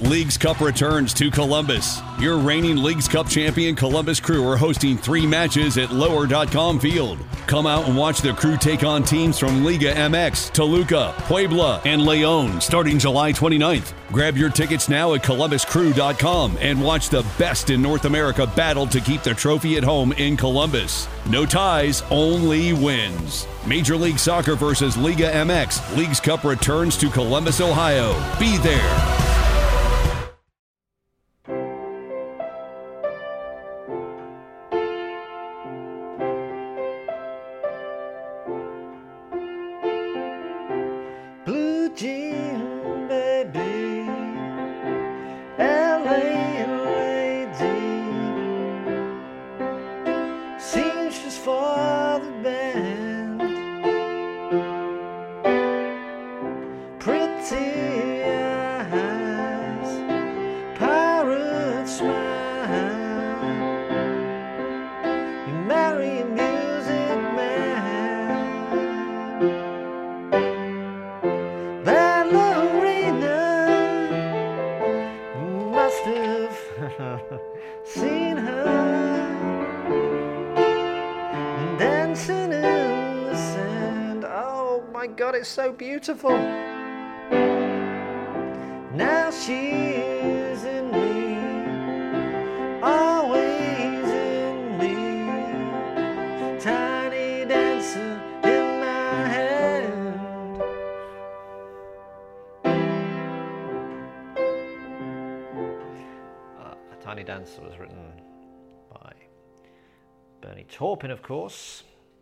Leagues Cup returns to Columbus. Your reigning Leagues Cup champion Columbus Crew are hosting 3 matches at Lower.com Field. Come out and watch the Crew take on teams from Liga MX, Toluca, Puebla, and León starting July 29th. Grab your tickets now at ColumbusCrew.com and watch the best in North America battle to keep the trophy at home in Columbus. No ties, only wins. Major League Soccer versus Liga MX. Leagues Cup returns to Columbus, Ohio. Be there. So beautiful. Now she's in me, always in me, tiny dancer in my hand. A Tiny Dancer was written by Bernie Taupin, of course.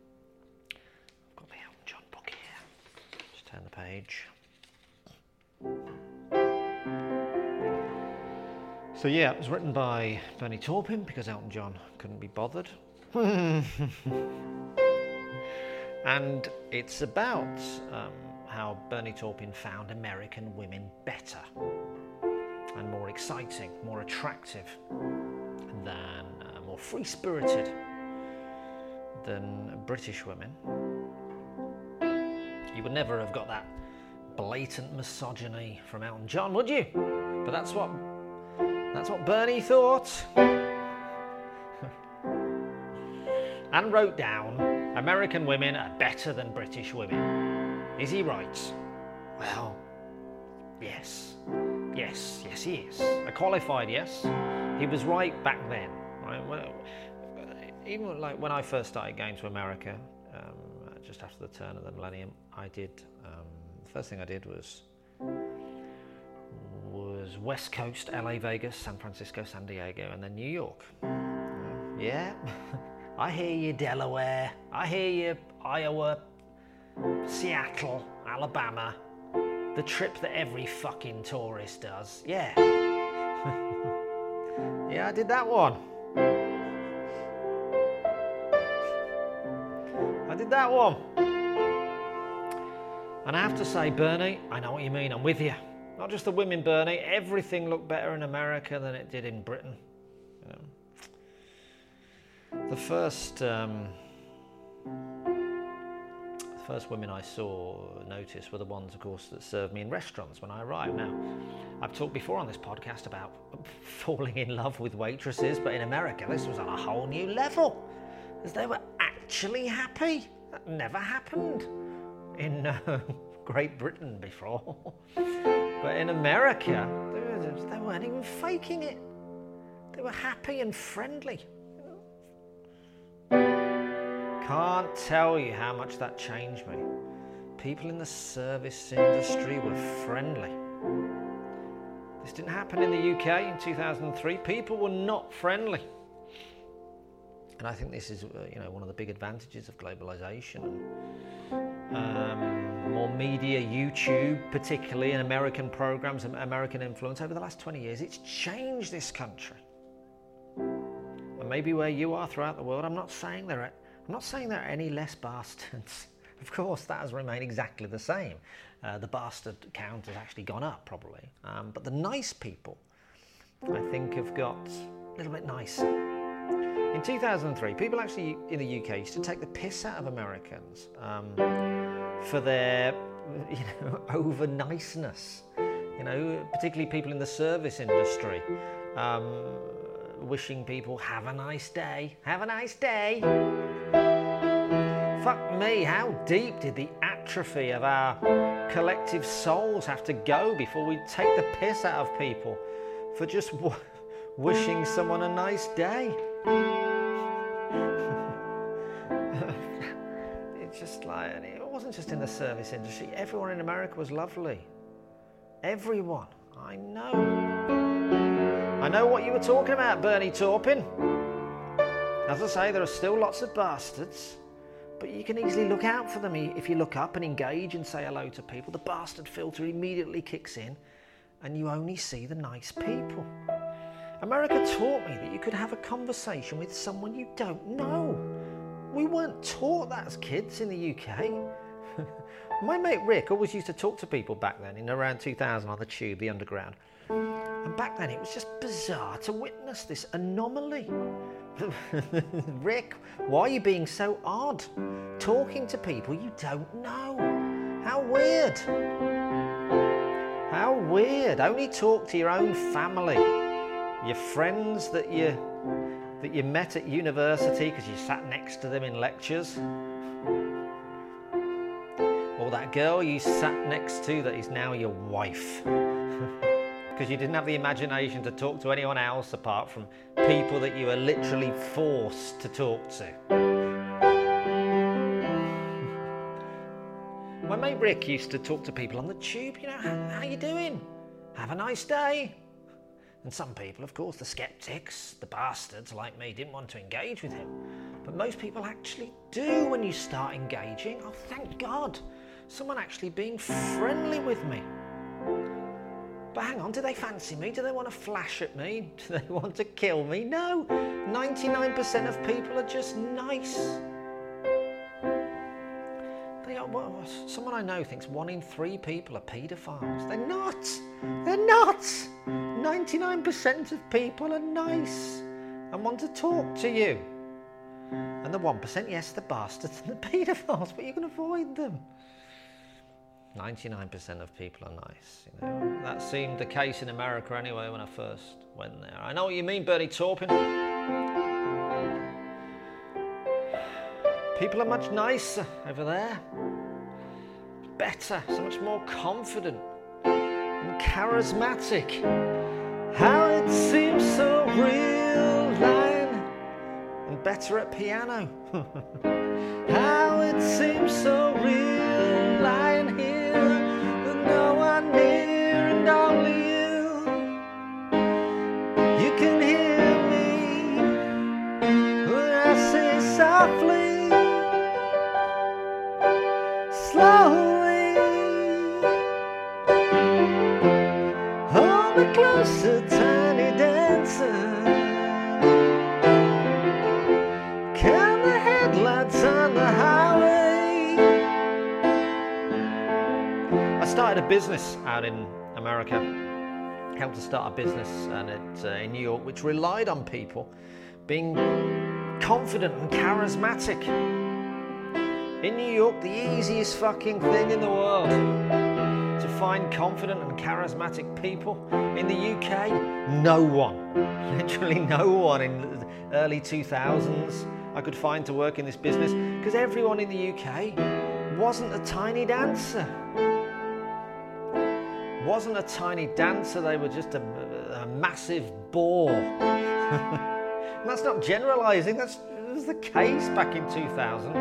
Turn the page. So yeah, it was written by Bernie Taupin because Elton John couldn't be bothered. And it's about how Bernie Taupin found American women better and more exciting, more attractive than, more free-spirited than British women. You would never have got that blatant misogyny from Elton John, would you? But that's what Bernie thought. And wrote down, American women are better than British women. Is he right? Well, yes. Yes, he is. A qualified yes. He was right back then. Right? Even like when I first started going to America, just after the turn of the millennium, the first thing I did was West Coast, LA, Vegas, San Francisco, San Diego, and then New York. Yeah, I hear you, Delaware. I hear you, Iowa, Seattle, Alabama. The trip that every fucking tourist does. Yeah. Yeah, I did that one. That one. And I have to say, Bernie, I know what you mean. I'm with you. Not just the women, Bernie. Everything looked better in America than it did in Britain. You know. The first women I noticed were the ones, of course, that served me in restaurants when I arrived. Now, I've talked before on this podcast about falling in love with waitresses, but in America, this was on a whole new level, as they were actually happy. That never happened in Great Britain before. But in America, they weren't even faking it. They were happy and friendly. Can't tell you how much that changed me. People in the service industry were friendly. This didn't happen in the UK in 2003. People were not friendly. And I think this is, one of the big advantages of globalization. More media, YouTube, particularly, and American programs and American influence over the last 20 years. It's changed this country. And maybe where you are throughout the world, I'm not saying there are any less bastards. Of course, that has remained exactly the same. The bastard count has actually gone up, probably. But the nice people, I think, have got a little bit nicer. In 2003, people actually in the UK used to take the piss out of Americans for their over niceness. Particularly people in the service industry, wishing people have a nice day. Have a nice day. Fuck me, how deep did the atrophy of our collective souls have to go before we take the piss out of people for just wishing someone a nice day? It's just like, it wasn't just in the service industry. Everyone in America was lovely. Everyone. I know what you were talking about, Bernie Taupin. As I say, there are still lots of bastards, but you can easily look out for them if you look up and engage and say hello to people. The bastard filter immediately kicks in and you only see the nice people. America taught me that you could have a conversation with someone you don't know. We weren't taught that as kids in the UK. My mate Rick always used to talk to people back then in around 2000 on the tube, the underground. And back then it was just bizarre to witness this anomaly. Rick, why are you being so odd? Talking to people you don't know. How weird. How weird. Only talk to your own family. Your friends that you met at university because you sat next to them in lectures. Or that girl you sat next to that is now your wife. Because you didn't have the imagination to talk to anyone else apart from people that you were literally forced to talk to. My mate Rick used to talk to people on the tube, how you doing? Have a nice day. And some people, of course, the skeptics, the bastards like me, didn't want to engage with him. But most people actually do when you start engaging. Oh, thank God. Someone actually being friendly with me. But hang on, do they fancy me? Do they want to flash at me? Do they want to kill me? No. 99% of people are just nice. They are, well, someone I know thinks 1 in 3 people are paedophiles. They're not. They're not. 99% of people are nice and want to talk to you. And the 1%, yes, the bastards and the paedophiles, but you can avoid them. 99% of people are nice. That seemed the case in America anyway when I first went there. I know what you mean, Bernie Taupin. People are much nicer over there. Better, so much more confident and charismatic. How it seems so real, line, and better at piano. How it seems so real, lying here with no one near and only you. You can hear me when I say softly, slowly. Hold me closer, tiny dancer. Can the headlights on the highway? I started a business out in America. Helped to start a business in New York, which relied on people being confident and charismatic. In New York, the easiest fucking thing in the world to find confident and charismatic people. In the UK, no one, literally no one in the early 2000s I could find to work in this business, because everyone in the UK wasn't a tiny dancer. Wasn't a tiny dancer, they were just a massive bore. And that's not generalising, that was the case back in 2000.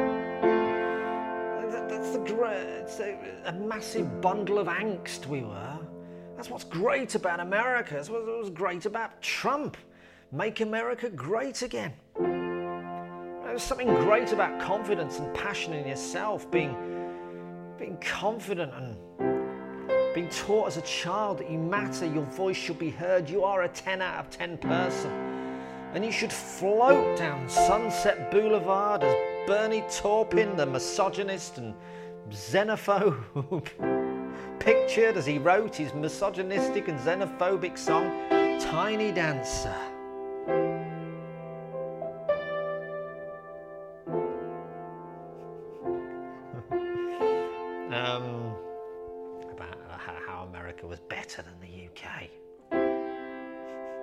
It's a massive bundle of angst we were. That's what's great about America. That's what was great about Trump. Make America great again. There's something great about confidence and passion in yourself, being confident and being taught as a child that you matter, your voice should be heard, you are a 10 out of 10 person. And you should float down Sunset Boulevard as Bernie Taupin, the misogynist and xenophobe, pictured as he wrote his misogynistic and xenophobic song, Tiny Dancer. About how America was better than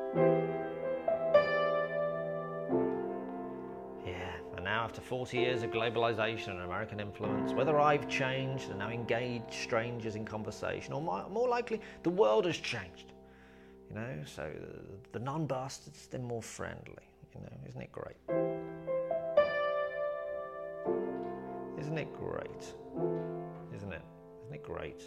After 40 years of globalization and American influence, whether I've changed and now engage strangers in conversation, or more likely, the world has changed. So the non-bastards, they're more friendly. Isn't it great? Isn't it great? Isn't it? Isn't it great?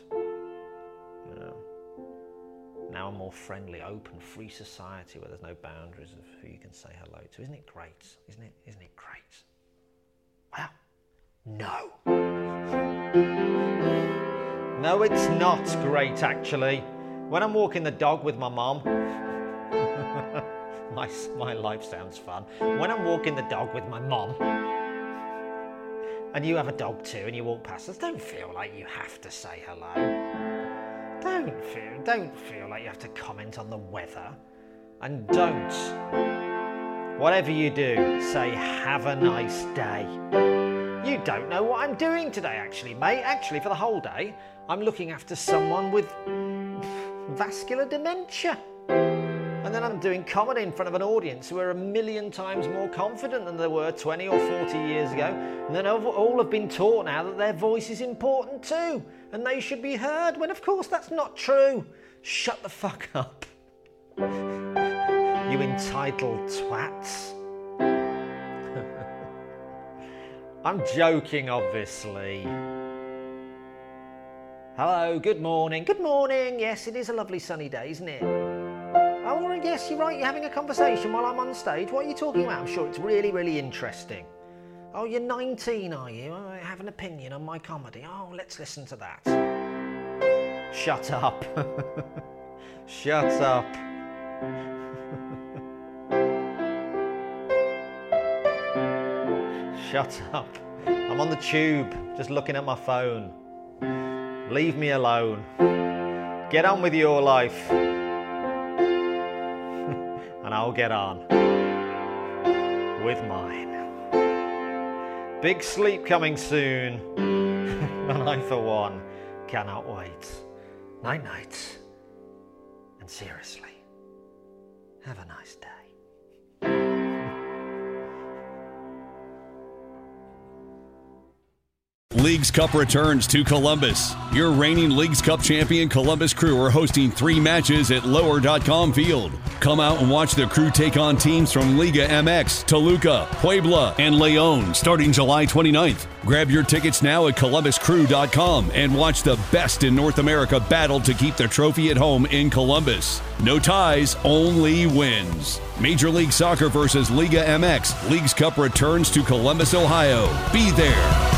Now a more friendly, open, free society where there's no boundaries of who you can say hello to. Isn't it great? Isn't it great? Well, no. No, it's not great, actually. When I'm walking the dog with my mom, my life sounds fun. When I'm walking the dog with my mom, and you have a dog too, and you walk past us, don't feel like you have to say hello. Don't feel like you have to comment on the weather. And don't, whatever you do, say, have a nice day. You don't know what I'm doing today, actually, mate. Actually, for the whole day, I'm looking after someone with vascular dementia. And then I'm doing comedy in front of an audience who are 1,000,000 times more confident than they were 20 or 40 years ago. And then all have been taught now that their voice is important too, and they should be heard, when of course that's not true. Shut the fuck up. You entitled twats. I'm joking, obviously. Hello, good morning. Good morning. Yes, it is a lovely sunny day, isn't it? Oh, yes, you're right. You're having a conversation while I'm on stage. What are you talking about? I'm sure it's really, really interesting. Oh, you're 19, are you? I have an opinion on my comedy. Oh, let's listen to that. Shut up. Shut up. Shut up. I'm on the tube, just looking at my phone. Leave me alone. Get on with your life. And I'll get on with mine. Big sleep coming soon. And I, for one, cannot wait. Night night. And seriously, have a nice day. Leagues Cup returns to Columbus. Your reigning Leagues Cup champion Columbus Crew are hosting 3 matches at Lower.com Field. Come out and watch the Crew take on teams from Liga MX, Toluca, Puebla, and León starting July 29th. Grab your tickets now at ColumbusCrew.com and watch the best in North America battle to keep the trophy at home in Columbus. No ties, only wins. Major League Soccer versus Liga MX. Leagues Cup returns to Columbus, Ohio. Be there.